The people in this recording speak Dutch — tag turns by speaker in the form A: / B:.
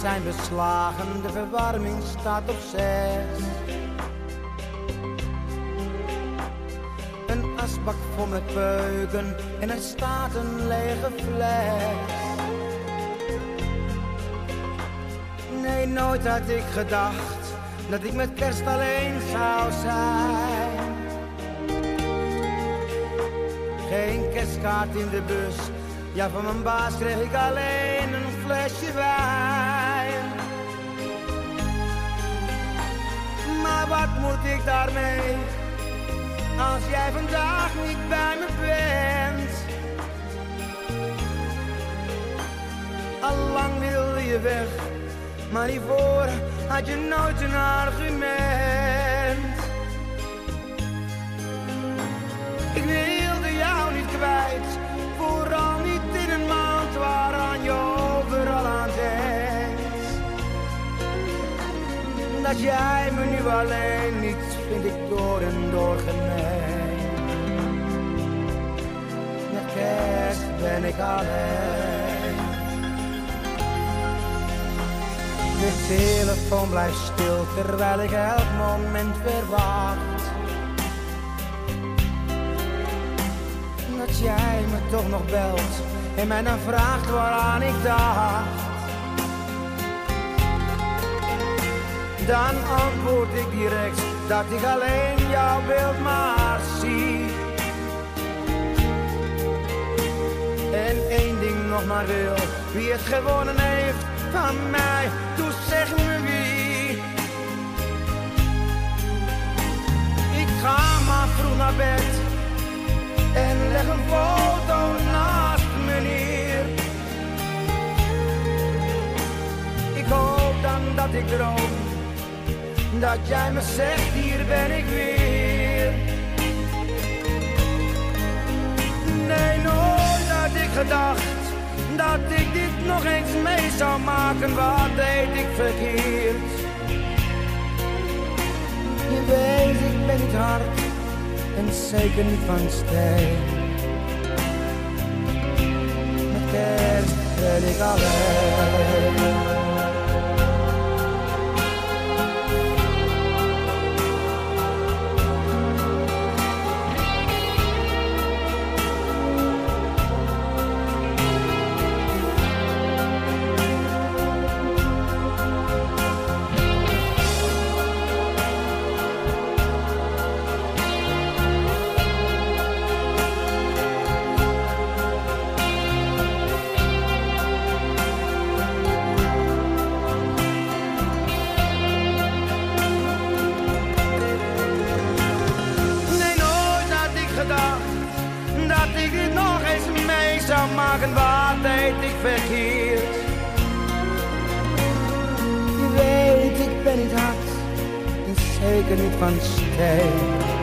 A: zijn beslagen, de verwarming staat op 6. Een asbak vol met peuken en er staat een lege fles. Nee, nooit had ik gedacht dat ik met kerst alleen zou zijn. Geen kerstkaart in de bus, ja van mijn baas kreeg ik alleen een flesje wijn. Maar wat moet ik daarmee, als jij vandaag niet bij me bent? Allang wilde je weg, maar hiervoor had je nooit een argument. Ik wilde jou niet kwijt, vooral niet in een maand waaraan je overal aan denkt. Dat jij me nu alleen niet, vind ik door en door gemeen. Met kerst ben ik alleen. De telefoon blijft stil terwijl ik elk moment verwacht dat jij me toch nog belt en mij dan vraagt waaraan ik dacht. Dan antwoord ik direct dat ik alleen jouw beeld maar zie. En één ding nog maar wil, wie het gewonnen heeft van mij, doe zeg me wie. Ik ga maar vroeg naar bed en leg een foto naast me neer. Ik hoop dan dat ik droom, dat jij me zegt, hier ben ik weer. Nee, nooit had ik gedacht dat ik dit nog eens mee zou maken. Wat deed ik verkeerd? Je weet, ik ben niet hard en zeker niet van steen. Met kerst ben ik alleen. Maken, wat deed ik verkeerd? Je weet, ik ben niet hard en zeker niet van steen.